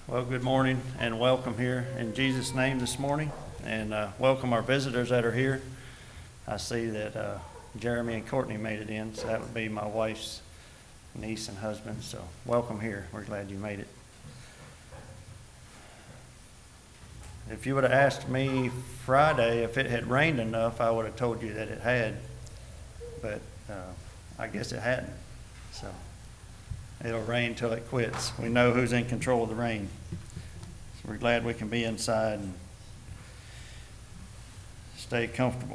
Well, good morning and welcome here in Jesus' name this morning, and welcome our visitors that are here. I see that Jeremy and Courtney made it in, so that would be my wife's niece and husband, so welcome here. We're glad you made it. If you would have asked me Friday if it had rained enough, I would have told you that it had, but I guess it hadn't, so it'll rain till it quits. We know who's in control of the rain. So we're glad we can be inside and stay comfortable.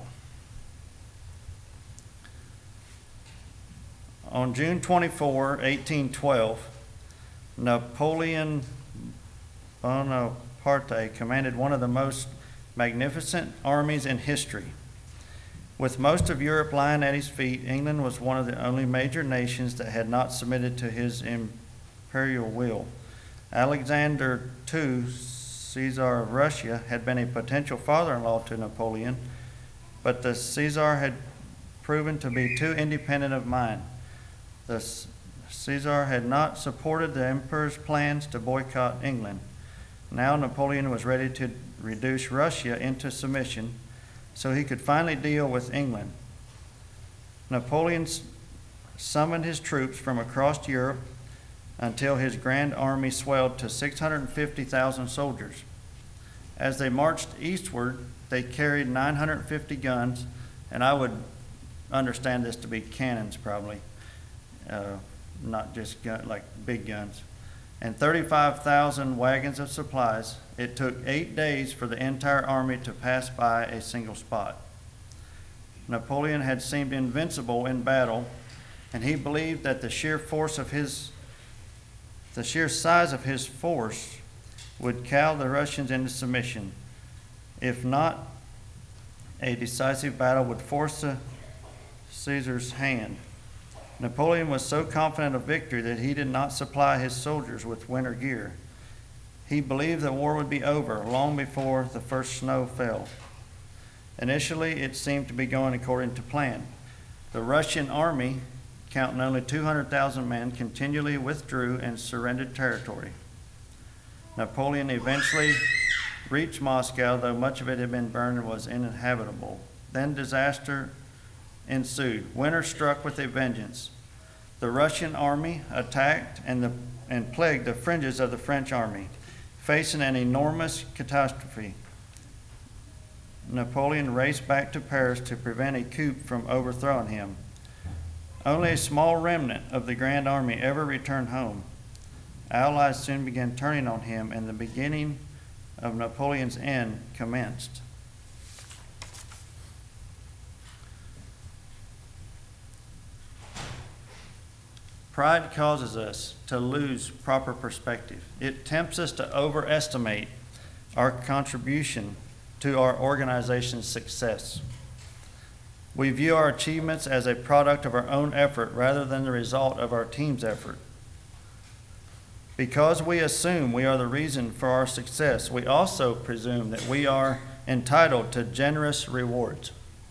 On June 24, 1812, Napoleon Bonaparte commanded one of the most magnificent armies in history. With most of Europe lying at his feet, England was one of the only major nations that had not submitted to his imperial will. Alexander II, Caesar of Russia, had been a potential father-in-law to Napoleon, but the Caesar had proven to be too independent of mind. The Caesar had not supported the emperor's plans to boycott England. Now Napoleon was ready to reduce Russia into submission, so he could finally deal with England. Napoleon summoned his troops from across Europe until his grand army swelled to 650,000 soldiers. As they marched eastward, they carried 950 guns, and I would understand this to be cannons probably, not just like big guns, and 35,000 wagons of supplies. It took 8 days for the entire army to pass by a single spot. Napoleon had seemed invincible in battle, and he believed that the sheer size of his force would cow the Russians into submission. If not, a decisive battle would force the Caesar's hand. Napoleon was so confident of victory that he did not supply his soldiers with winter gear. He believed the war would be over long before the first snow fell. Initially, it seemed to be going according to plan. The Russian army, counting only 200,000 men, continually withdrew and surrendered territory. Napoleon eventually reached Moscow, though much of it had been burned and was uninhabitable. Then disaster ensued. Winter struck with a vengeance. The Russian army attacked and plagued the fringes of the French army, facing an enormous catastrophe. Napoleon raced back to Paris to prevent a coup from overthrowing him. Only a small remnant of the Grand Army ever returned home. Allies soon began turning on him, and the beginning of Napoleon's end commenced. Pride causes us to lose proper perspective. It tempts us to overestimate our contribution to our organization's success. We view our achievements as a product of our own effort rather than the result of our team's effort. Because we assume we are the reason for our success, we also presume that we are entitled to generous rewards.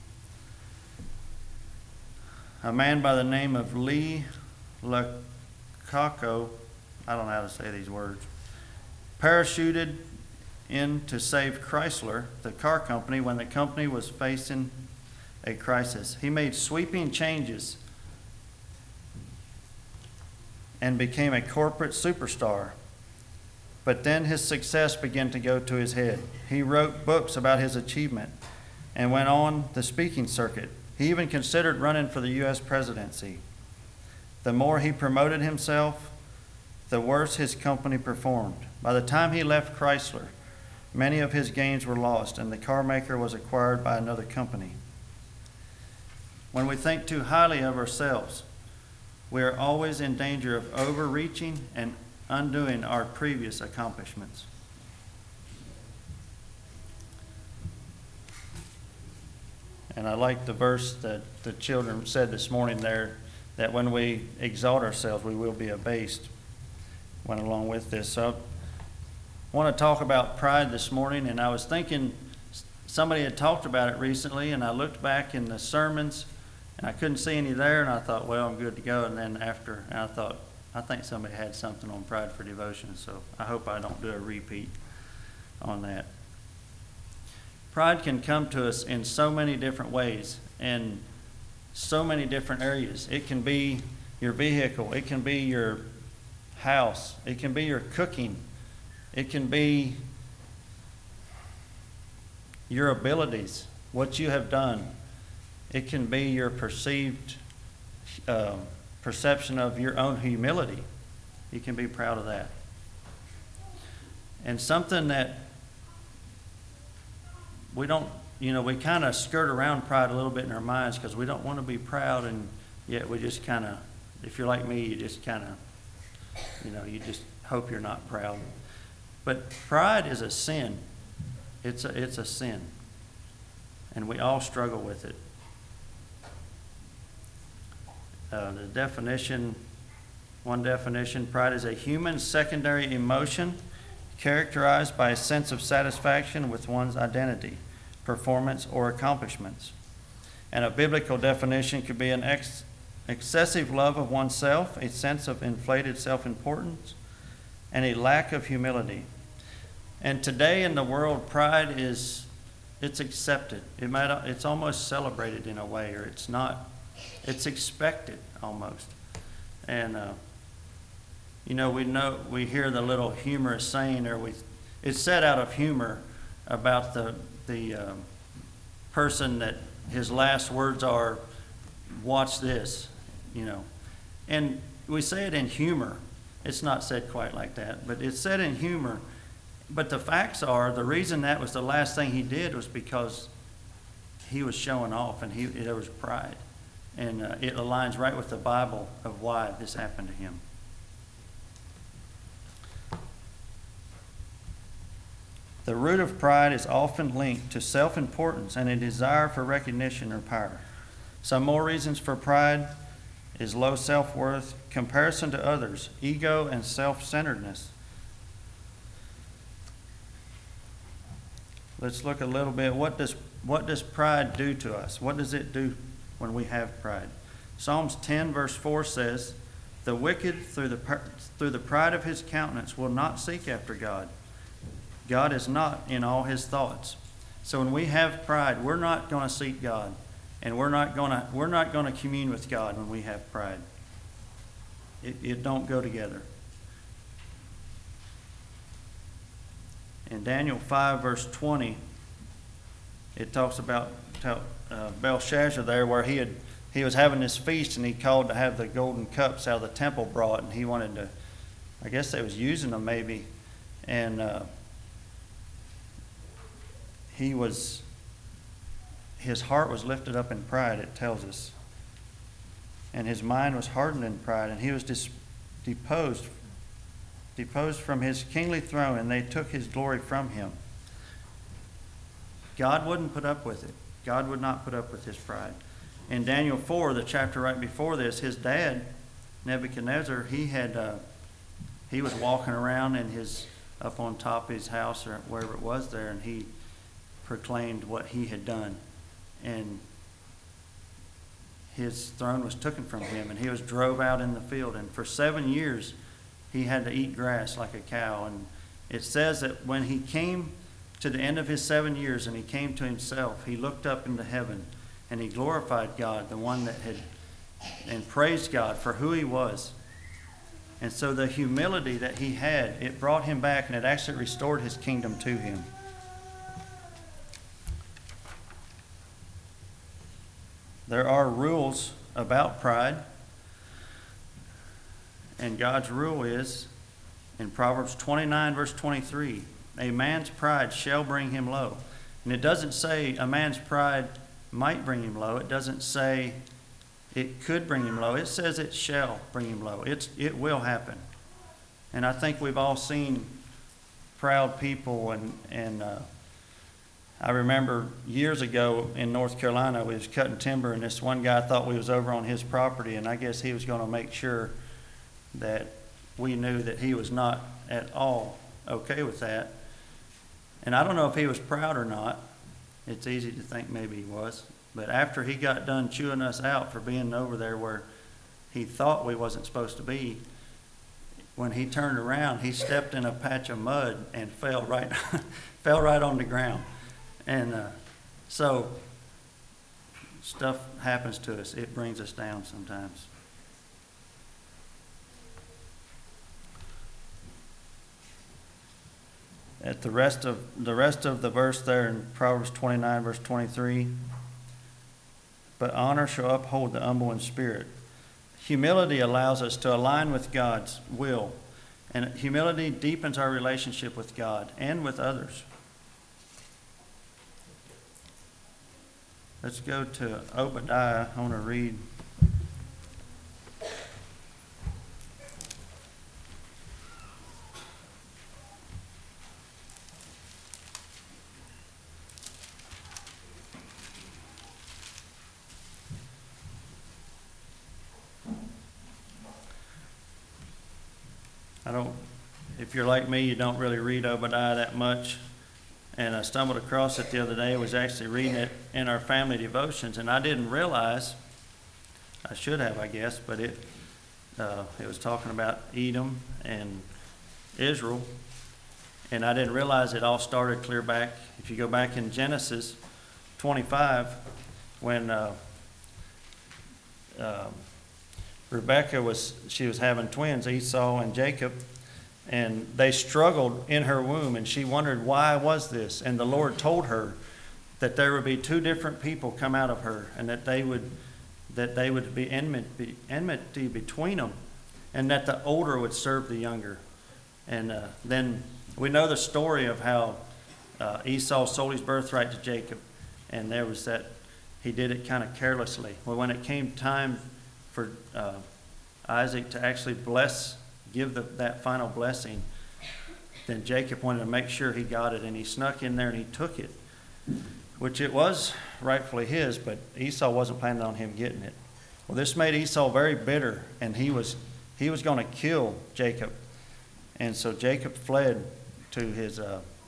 A man by the name of Lee Iacocca, I don't know how to say these words, parachuted in to save Chrysler, the car company, when the company was facing a crisis. He made sweeping changes and became a corporate superstar. But then his success began to go to his head. He wrote books about his achievement and went on the speaking circuit. He even considered running for the U.S. presidency. The more he promoted himself, the worse his company performed. By the time he left Chrysler, many of his gains were lost, and the car maker was acquired by another company. When we think too highly of ourselves, we are always in danger of overreaching and undoing our previous accomplishments. And I like the verse that the children said this morning there, that when we exalt ourselves, we will be abased. Went along with this. So I want to talk about pride this morning, and I was thinking somebody had talked about it recently, and I looked back in the sermons, and I couldn't see any there, and I thought, well, I'm good to go. And then after, and I thought, I think somebody had something on Pride for Devotion, so I hope I don't do a repeat on that. Pride can come to us in so many different ways and so many different areas. It can be your vehicle. It can be your house. It can be your cooking. It can be your abilities, what you have done. It can be your perceived perception of your own humility. You can be proud of that. And something that we don't, we kind of skirt around pride a little bit in our minds because we don't want to be proud, and yet we just kind of, if you're like me, you just kind of, you just hope you're not proud. But pride is a sin. It's a sin. And we all struggle with it. The definition, one definition, pride is a human secondary emotion characterized by a sense of satisfaction with one's identity, performance, or accomplishments. And a biblical definition could be an excessive love of oneself, a sense of inflated self-importance, and a lack of humility. And today in the world, pride it's accepted. It's almost celebrated in a way, or it's expected almost. And we hear the little humorous saying, it's said out of humor about the person that his last words are, "Watch this," And we say it in humor. It's not said quite like that, but it's said in humor. But the facts are, the reason that was the last thing he did was because he was showing off, and there was pride. And it aligns right with the Bible of why this happened to him. The root of pride is often linked to self-importance and a desire for recognition or power. Some more reasons for pride is low self-worth, comparison to others, ego, and self-centeredness. Let's look a little bit. What does pride do to us? What does it do when we have pride? Psalms 10 verse 4 says, "The wicked through the pride of his countenance will not seek after God. God is not in all his thoughts." So when we have pride, we're not going to seek God, and we're not going to commune with God when we have pride. It don't go together. In Daniel 5 verse 20, it talks about Belshazzar there, where he was having this feast, and he called to have the golden cups out of the temple brought, and he wanted to, I guess they was using them maybe, and his heart was lifted up in pride, it tells us, and his mind was hardened in pride, and he was deposed from his kingly throne, and they took his glory from him. God wouldn't put up with it. God would not put up with his pride. In Daniel 4, the chapter right before this, his dad, Nebuchadnezzar, he was walking around up on top of his house or wherever it was there, and he proclaimed what he had done. And his throne was taken from him, and he was drove out in the field. And for 7 years, he had to eat grass like a cow. And it says that when he came to the end of his 7 years and he came to himself, he looked up into heaven and he glorified God, the one that and praised God for who he was. And so the humility that he had, it brought him back, and it actually restored his kingdom to him. There are rules about pride. And God's rule is, in Proverbs 29, verse 23, "A man's pride shall bring him low." And it doesn't say a man's pride might bring him low. It doesn't say it could bring him low. It says it shall bring him low. It will happen. And I think we've all seen proud people, and I remember years ago in North Carolina, we was cutting timber, and this one guy thought we was over on his property, and I guess he was going to make sure that we knew that he was not at all okay with that. And I don't know if he was proud or not. It's easy to think maybe he was. But after he got done chewing us out for being over there where he thought we wasn't supposed to be, when he turned around, he stepped in a patch of mud and fell right, fell right on the ground. And so stuff happens to us. It brings us down sometimes. At the rest of the verse there in Proverbs 29, verse 23, but honor shall uphold the humble in spirit. Humility allows us to align with God's will, and humility deepens our relationship with God and with others. Let's go to Obadiah. I want to read. If you're like me, you don't really read Obadiah that much. And I stumbled across it the other day. I was actually reading it in our family devotions, and I didn't realize, I should have, I guess, but it was talking about Edom and Israel. And I didn't realize it all started clear back. If you go back in Genesis 25, when Rebecca was having twins, Esau and Jacob, and they struggled in her womb, and she wondered why was this. And the Lord told her that there would be two different people come out of her, and that they would be enmity between them, and that the older would serve the younger. And then we know the story of how Esau sold his birthright to Jacob, and there was that he did it kind of carelessly. Well, when it came time for Isaac to actually give that final blessing, then Jacob wanted to make sure he got it, and he snuck in there and he took it, which it was rightfully his, but Esau wasn't planning on him getting it. Well, this made Esau very bitter, and he was going to kill Jacob, and so Jacob fled to his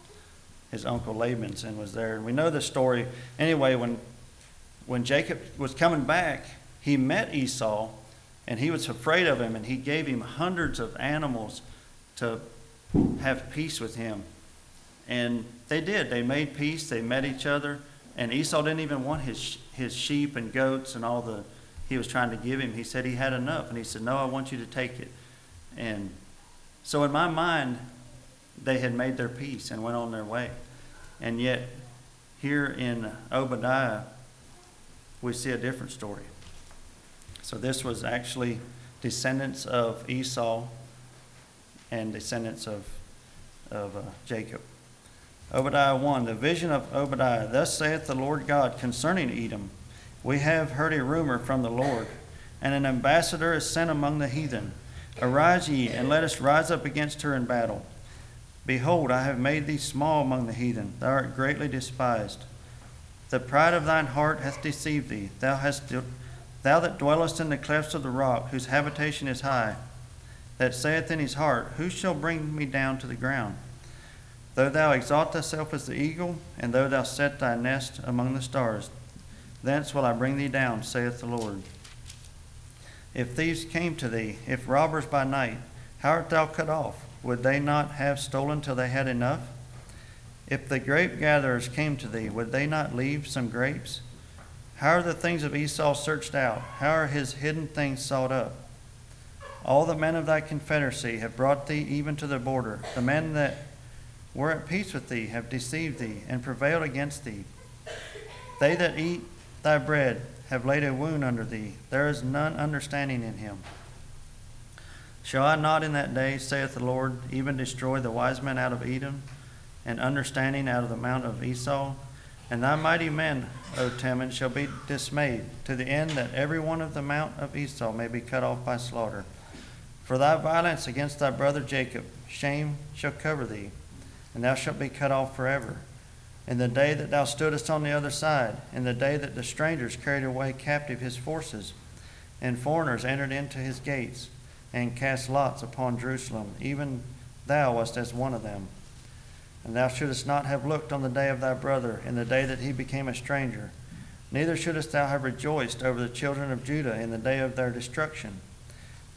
uncle Laban's and was there. And we know the story. Anyway, when Jacob was coming back, he met Esau, and he was afraid of him, and he gave him hundreds of animals to have peace with him. And they did. They made peace. They met each other. And Esau didn't even want his sheep and goats and all he was trying to give him. He said he had enough. And he said, no, I want you to take it. And so in my mind, they had made their peace and went on their way. And yet, here in Obadiah, we see a different story. So this was actually descendants of Esau and descendants of Jacob. Obadiah 1, the vision of Obadiah. Thus saith the Lord God concerning Edom, we have heard a rumor from the Lord, and an ambassador is sent among the heathen. Arise ye, and let us rise up against her in battle. Behold, I have made thee small among the heathen. Thou art greatly despised. The pride of thine heart hath deceived thee. Thou that dwellest in the clefts of the rock, whose habitation is high, that saith in his heart, who shall bring me down to the ground? Though thou exalt thyself as the eagle, and though thou set thy nest among the stars, thence will I bring thee down, saith the Lord. If thieves came to thee, if robbers by night, how art thou cut off? Would they not have stolen till they had enough? If the grape gatherers came to thee, would they not leave some grapes? How are the things of Esau searched out? How are his hidden things sought up? All the men of thy confederacy have brought thee even to the border. The men that were at peace with thee have deceived thee and prevailed against thee. They that eat thy bread have laid a wound under thee. There is none understanding in him. Shall I not in that day, saith the Lord, even destroy the wise men out of Edom, and understanding out of the mount of Esau? And thy mighty men, O Teman, shall be dismayed, to the end that every one of the mount of Esau may be cut off by slaughter. For thy violence against thy brother Jacob, shame shall cover thee, and thou shalt be cut off forever. In the day that thou stoodest on the other side, in the day that the strangers carried away captive his forces, and foreigners entered into his gates, and cast lots upon Jerusalem, even thou wast as one of them. And thou shouldest not have looked on the day of thy brother, in the day that he became a stranger. Neither shouldest thou have rejoiced over the children of Judah in the day of their destruction.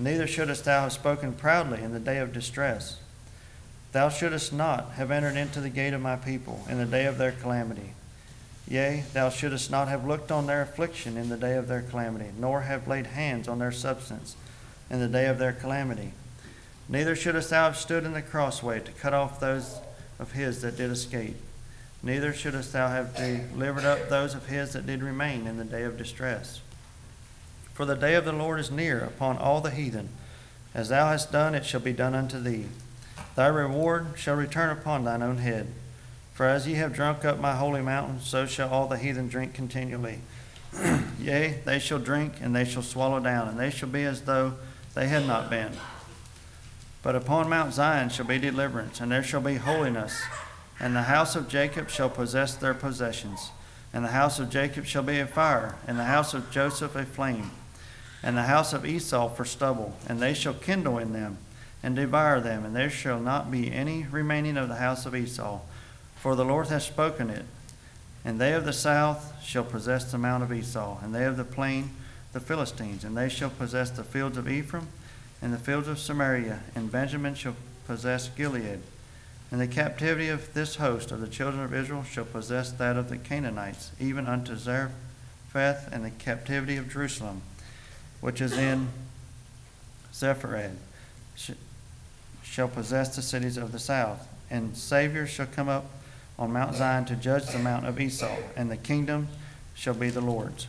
Neither shouldest thou have spoken proudly in the day of distress. Thou shouldest not have entered into the gate of my people in the day of their calamity. Yea, thou shouldest not have looked on their affliction in the day of their calamity, nor have laid hands on their substance in the day of their calamity. Neither shouldest thou have stood in the crossway to cut off those of his that did escape. Neither shouldest thou have delivered up those of his that did remain in the day of distress. For the day of the Lord is near upon all the heathen. As thou hast done, it shall be done unto thee. Thy reward shall return upon thine own head. For as ye have drunk up my holy mountain, so shall all the heathen drink continually. Yea, they shall drink, and they shall swallow down, and they shall be as though they had not been. But upon Mount Zion shall be deliverance, and there shall be holiness. And the house of Jacob shall possess their possessions. And the house of Jacob shall be a fire, and the house of Joseph a flame, and the house of Esau for stubble. And they shall kindle in them, and devour them, and there shall not be any remaining of the house of Esau. For the Lord hath spoken it. And they of the south shall possess the mount of Esau, and they of the plain the Philistines. And they shall possess the fields of Ephraim, and the fields of Samaria, and Benjamin shall possess Gilead. And the captivity of this host of the children of Israel shall possess that of the Canaanites, even unto Zarephath, and the captivity of Jerusalem, which is in Sepharad, shall possess the cities of the south. And saviors shall come up on Mount Zion to judge the mount of Esau, and the kingdom shall be the Lord's.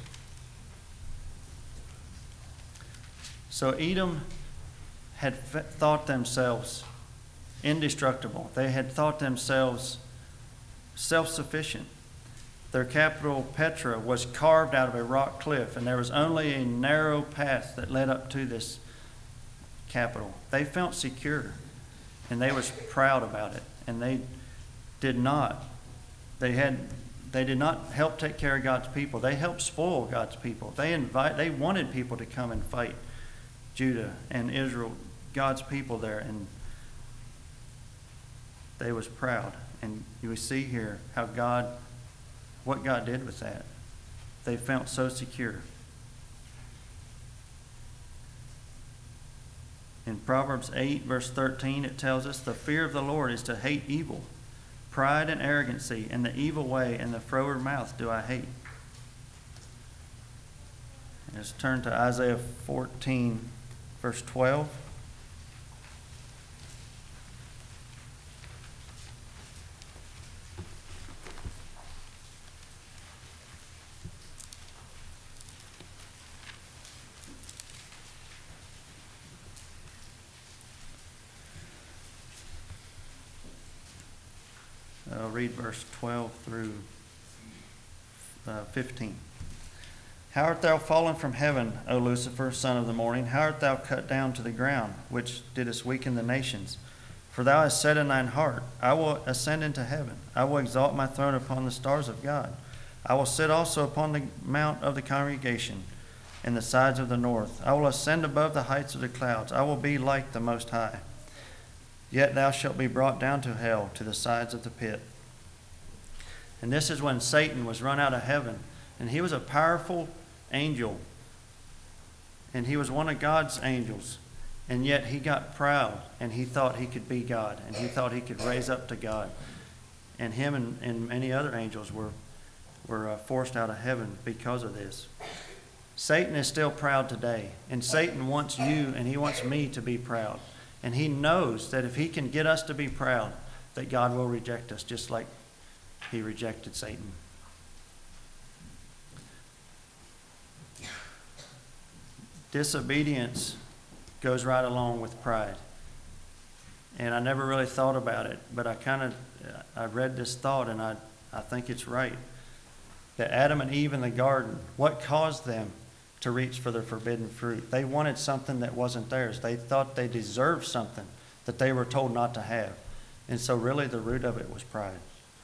So Edom had thought themselves indestructible. They had thought themselves self-sufficient. Their capital, Petra, was carved out of a rock cliff, and there was only a narrow path that led up to this capital. They felt secure, and they was proud about it. And they did not help take care of God's people. They helped spoil God's people. They wanted people to come and fight Judah and Israel, God's people there, and they was proud. And you see here what God did with that. They felt so secure. In Proverbs 8, verse 13, it tells us, the fear of the Lord is to hate evil. Pride and arrogancy, and the evil way, and the froward mouth do I hate. Let's turn to Isaiah 14, verse 12. I'll read verse 12 through 15. How art thou fallen from heaven, O Lucifer, son of the morning? How art thou cut down to the ground, which didst weaken the nations? For thou hast said in thine heart, I will ascend into heaven. I will exalt my throne upon the stars of God. I will sit also upon the mount of the congregation in the sides of the north. I will ascend above the heights of the clouds. I will be like the Most High. Yet thou shalt be brought down to hell, to the sides of the pit. And this is when Satan was run out of heaven. And he was a powerful angel. And he was one of God's angels. And yet he got proud, and he thought he could be God. And he thought he could raise up to God. And him and many other angels were forced out of heaven because of this. Satan is still proud today. And Satan wants you and he wants me to be proud. And he knows that if he can get us to be proud, that God will reject us, just like he rejected Satan. Disobedience goes right along with pride. And I never really thought about it, but I read this thought, and I think it's right. That Adam and Eve in the garden, what caused them to reach for the forbidden fruit? They wanted something that wasn't theirs. They thought they deserved something that they were told not to have. And so really the root of it was pride.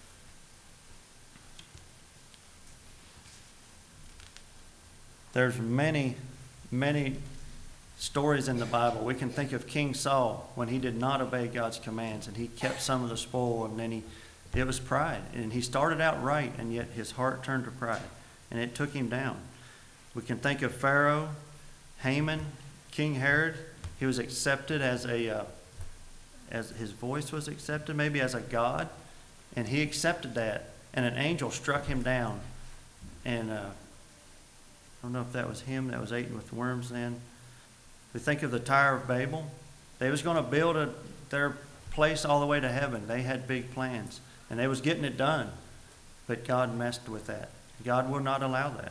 There's many, many stories in the Bible. We can think of King Saul when he did not obey God's commands, and he kept some of the spoil, and then it was pride. And he started out right, and yet his heart turned to pride, and it took him down. We can think of Pharaoh, Haman, King Herod. He was accepted as his voice was accepted, maybe as a god, and he accepted that, and an angel struck him down. And I don't know if that was him that was eaten with worms then. We think of the Tower of Babel. They was going to build their place all the way to heaven. They had big plans, and they was getting it done. But God messed with that. God would not allow that.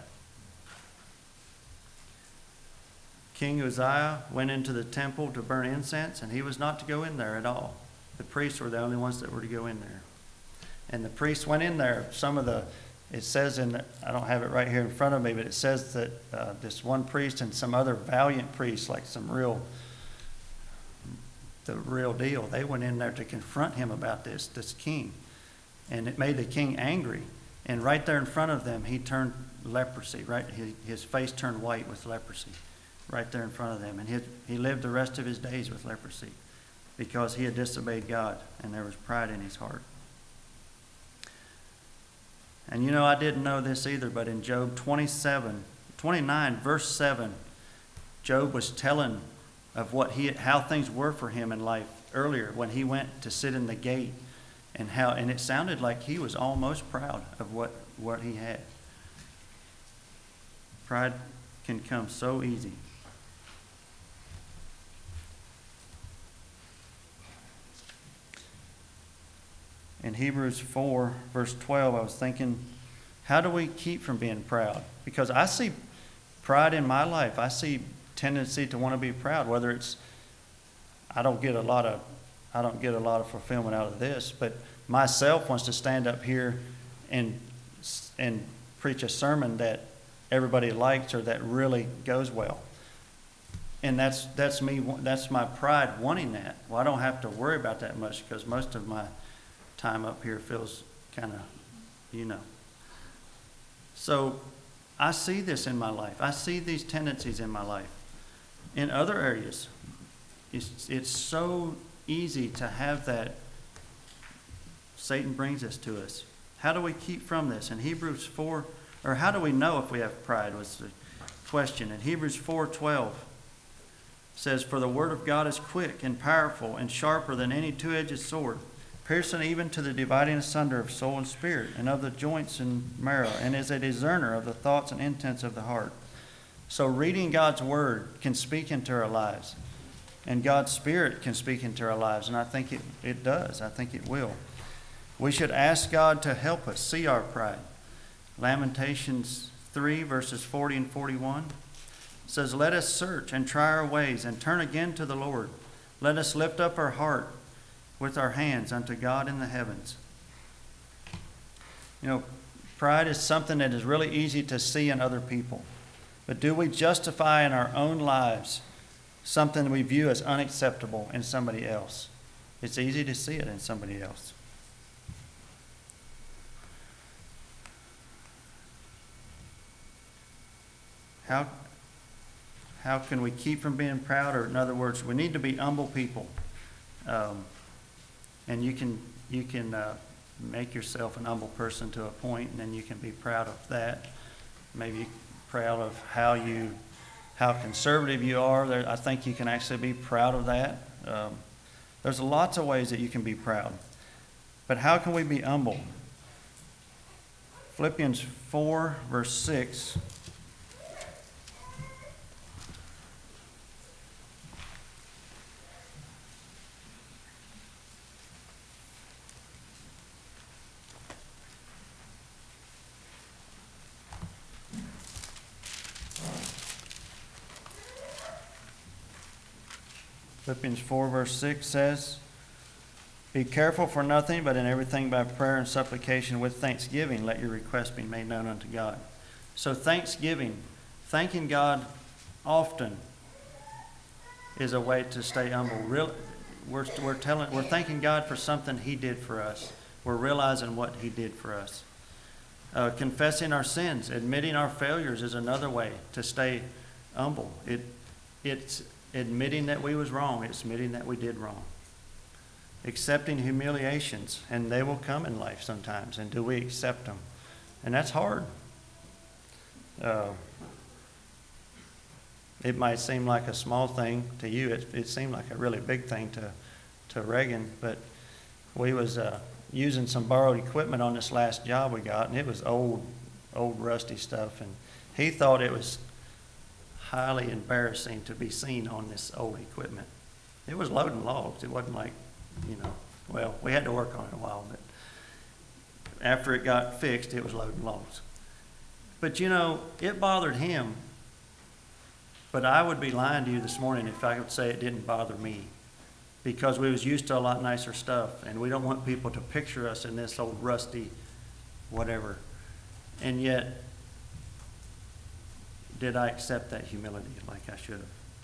King Uzziah went into the temple to burn incense, and he was not to go in there at all. The priests were the only ones that were to go in there. And the priests went in there. It says I don't have it right here in front of me, but it says that this one priest and some other valiant priests, like the real deal, they went in there to confront him about this king. And it made the king angry. And right there in front of them, he turned leprosy, right? His face turned white with leprosy right there in front of them. And he lived the rest of his days with leprosy because he had disobeyed God, and there was pride in his heart. And I didn't know this either, but in Job 29, verse 7, Job was telling of how things were for him in life earlier when he went to sit in the gate, and it sounded like he was almost proud of what he had. Pride can come so easy. In Hebrews 4, verse 12, I was thinking, how do we keep from being proud? Because I see pride in my life. I see tendency to want to be proud, whether it's I don't get a lot of fulfillment out of this, but myself wants to stand up here and preach a sermon that everybody likes or that really goes well. And that's me. That's my pride wanting that. Well, I don't have to worry about that much because most of my time up here feels kind of, So I see this in my life. I see these tendencies in my life. In other areas, it's so easy to have that. Satan brings this to us. How do we keep from this? In Hebrews 4, or how do we know if we have pride was the question. In Hebrews 4:12 says, "For the word of God is quick and powerful and sharper than any two-edged sword, piercing even to the dividing asunder of soul and spirit, and of the joints and marrow, and is a discerner of the thoughts and intents of the heart." So reading God's word can speak into our lives, and God's Spirit can speak into our lives, and I think it does. I think it will. We should ask God to help us see our pride. Lamentations 3, verses 40 and 41 says, "Let us search and try our ways, and turn again to the Lord. Let us lift up our heart with our hands unto God in the heavens." Pride is something that is really easy to see in other people. But do we justify in our own lives something we view as unacceptable in somebody else? It's easy to see it in somebody else. How can we keep from being proud? Or in other words, we need to be humble people. And you can make yourself an humble person to a point, and then you can be proud of that. Maybe proud of how conservative you are. I think you can actually be proud of that. There's lots of ways that you can be proud. But how can we be humble? Philippians 4, verse 6. Philippians 4, verse 6 says, "Be careful for nothing, but in everything by prayer and supplication with thanksgiving, let your requests be made known unto God." So thanksgiving, thanking God often is a way to stay humble. We're thanking God for something He did for us. We're realizing what He did for us. Confessing our sins, admitting our failures is another way to stay humble. It's admitting that we was wrong. It's admitting that we did wrong. Accepting humiliations, and they will come in life sometimes. And do we accept them? And that's hard. It might seem like a small thing to you. It seemed like a really big thing to Reagan, but we was using some borrowed equipment on this last job we got, and it was old rusty stuff, and he thought it was highly embarrassing to be seen on this old equipment. It was loading logs. It wasn't like, well, we had to work on it a while, but after it got fixed, it was loading logs. But it bothered him. But I would be lying to you this morning if I would say it didn't bother me, because we was used to a lot nicer stuff, and we don't want people to picture us in this old rusty whatever. And yet, did I accept that humility like I should have?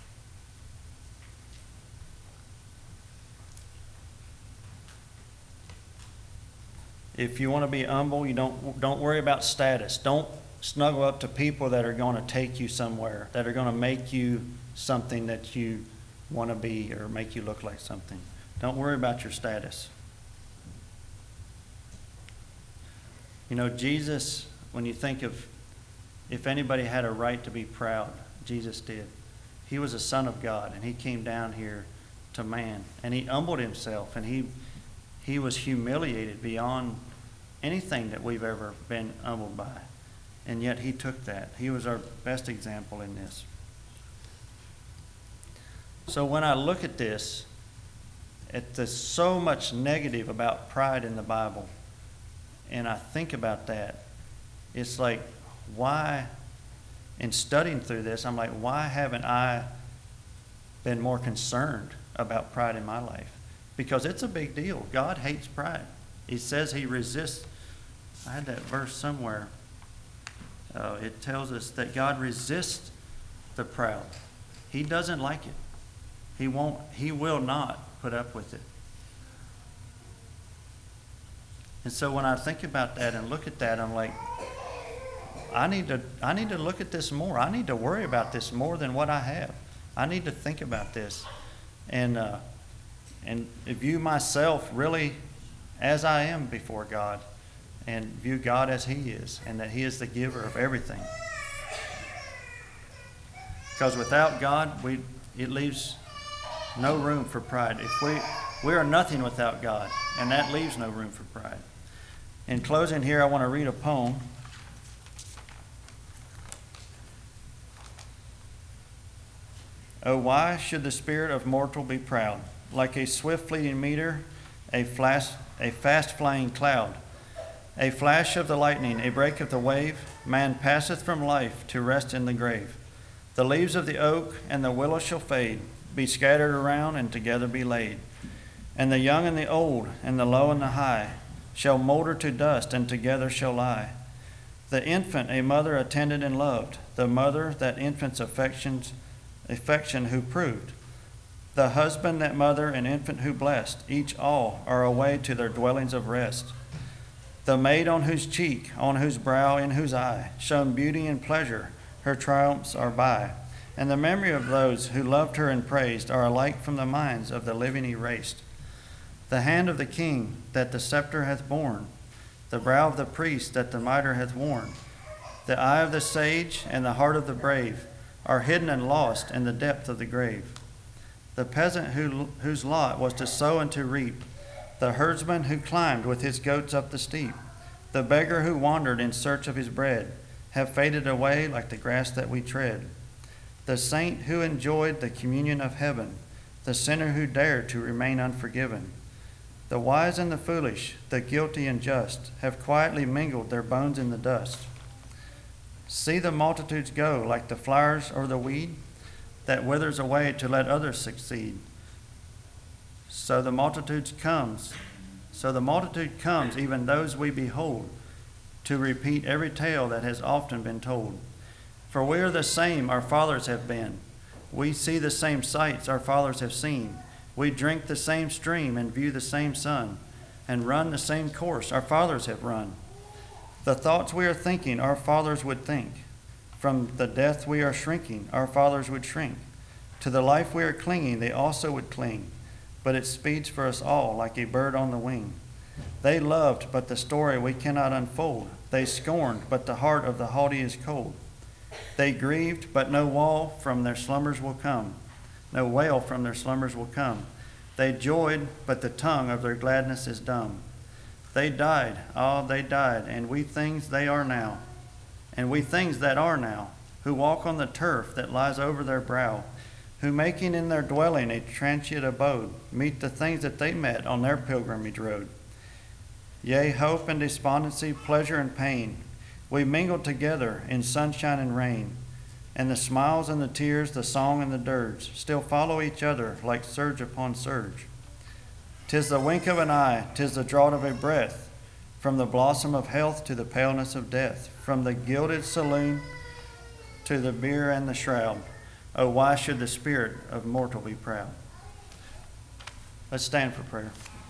If you want to be humble, you don't worry about status. Don't snuggle up to people that are going to take you somewhere, that are going to make you something that you want to be or make you look like something. Don't worry about your status. Jesus, when you think of if anybody had a right to be proud, Jesus did. He was a son of God, and he came down here to man, and he humbled himself, and he was humiliated beyond anything that we've ever been humbled by. And yet he took that. He was our best example in this. So when I look at this, there's so much negative about pride in the Bible, and I think about that, it's like, why, in studying through this, I'm like, why haven't I been more concerned about pride in my life? Because it's a big deal. God hates pride. He says he resists. I had that verse somewhere. It tells us that God resists the proud. He doesn't like it. He will not put up with it. And so when I think about that and look at that, I'm like, I need to look at this more. I need to worry about this more than what I have. I need to think about this and view myself really as I am before God, and view God as he is, and that he is the giver of everything. Because without God, it leaves no room for pride. If we are nothing without God, and that leaves no room for pride. In closing here, I want to read a poem. Oh, why should the spirit of mortal be proud? Like a swift fleeting meteor, a fast flying cloud, a flash of the lightning, a break of the wave, man passeth from life to rest in the grave. The leaves of the oak and the willow shall fade, be scattered around and together be laid. And the young and the old, and the low and the high, shall moulder to dust and together shall lie. The infant a mother attended and loved, the mother that infant's affection who proved. The husband that mother and infant who blessed, each all are away to their dwellings of rest. The maid on whose cheek, on whose brow, in whose eye, shone beauty and pleasure, her triumphs are by. And the memory of those who loved her and praised are alike from the minds of the living erased. The hand of the king that the scepter hath borne, the brow of the priest that the mitre hath worn, the eye of the sage and the heart of the brave are hidden and lost in the depth of the grave. The peasant whose lot was to sow and to reap, the herdsman who climbed with his goats up the steep, the beggar who wandered in search of his bread, have faded away like the grass that we tread. The saint who enjoyed the communion of heaven, the sinner who dared to remain unforgiven, the wise and the foolish, the guilty and just, have quietly mingled their bones in the dust. See the multitudes go like the flowers or the weed that withers away to let others succeed. So the multitude comes, even those we behold, to repeat every tale that has often been told. For we are the same our fathers have been. We see the same sights our fathers have seen. We drink the same stream and view the same sun, and run the same course our fathers have run. The thoughts we are thinking our fathers would think. From the death we are shrinking, our fathers would shrink. To the life we are clinging, they also would cling. But it speeds for us all like a bird on the wing. They loved, but the story we cannot unfold. They scorned, but the heart of the haughty is cold. They grieved, but no wail from their slumbers will come. No wail from their slumbers will come. They joyed, but the tongue of their gladness is dumb. They died, they died, and we things they are now. And we things that are now, who walk on the turf that lies over their brow, who making in their dwelling a transient abode, meet the things that they met on their pilgrimage road. Yea, hope and despondency, pleasure and pain, we mingle together in sunshine and rain, and the smiles and the tears, the song and the dirge, still follow each other like surge upon surge. 'Tis the wink of an eye, 'tis the draught of a breath, from the blossom of health to the paleness of death, from the gilded saloon to the bier and the shroud. Oh, why should the spirit of mortal be proud? Let's stand for prayer.